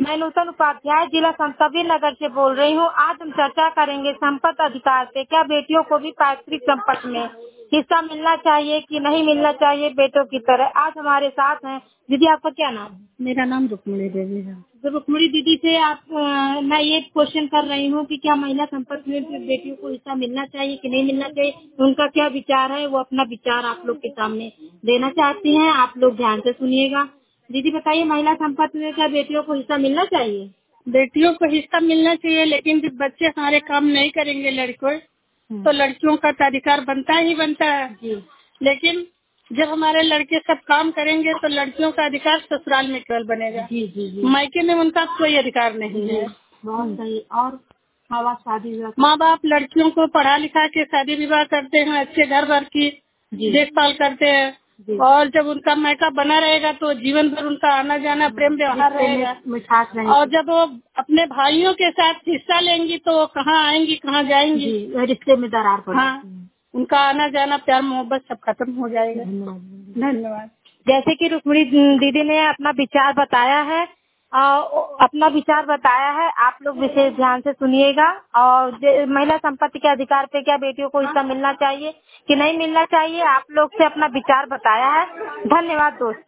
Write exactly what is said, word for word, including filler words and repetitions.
मैं नूतन उपाध्याय जिला संतकबीर नगर से बोल रही हूँ। आज हम चर्चा करेंगे संपत्ति अधिकार पे। क्या बेटियों को भी पैतृक संपत्ति में हिस्सा मिलना चाहिए कि नहीं मिलना चाहिए बेटों की तरह। आज हमारे साथ हैं दीदी। आपका क्या नाम है? मेरा नाम रुक्मणी देवी है। तो रुक्मणी दीदी से आप अ, मैं ये क्वेश्चन कर रही हूँ कि क्या महिला संपत्ति में बेटियों को हिस्सा मिलना चाहिए कि नहीं मिलना चाहिए। उनका क्या विचार है, वो अपना विचार आप लोग के सामने देना चाहती हैं। आप लोग ध्यान से सुनिएगा। दीदी बताइए, महिला संपत्ति में क्या बेटियों को हिस्सा मिलना चाहिए? बेटियों को हिस्सा मिलना चाहिए, लेकिन जब बच्चे हमारे काम नहीं करेंगे लड़कों, तो लड़कियों का तो अधिकार बनता ही बनता है जी। लेकिन जब हमारे लड़के सब काम करेंगे तो लड़कियों का अधिकार ससुराल में केवल बनेगा। जी जी जी। मायके में उनका कोई अधिकार नहीं है। बहुत सही। और माँ बाप शादी विवाह माँ बाप लड़कियों को पढ़ा लिखा के शादी विवाह करते हैं, अच्छे घर भर की देखभाल करते हैं जी। और जब उनका मायका बना रहेगा तो जीवन भर उनका आना जाना प्रेम व्यवहार रहेगा। मिठास रहेगी। और जब वो अपने भाइयों के साथ हिस्सा लेंगी तो वो कहाँ आएंगी कहाँ जाएंगी। जी, रिश्ते में दरार पड़ हाँ, जाती है। उनका आना जाना प्यार मोहब्बत सब खत्म हो जाएगा। धन्यवाद। धन्यवाद। जैसे कि रुक्मणी दीदी ने अपना विचार बताया है, अ, अपना विचार बताया है, आप लोग विशेष ध्यान से सुनिएगा। और जे- महिला संपत्ति के अधिकार पे क्या बेटियों को हिस्सा मिलना चाहिए कि नहीं मिलना चाहिए, आप लोग से अपना विचार बताया है। धन्यवाद दोस्त।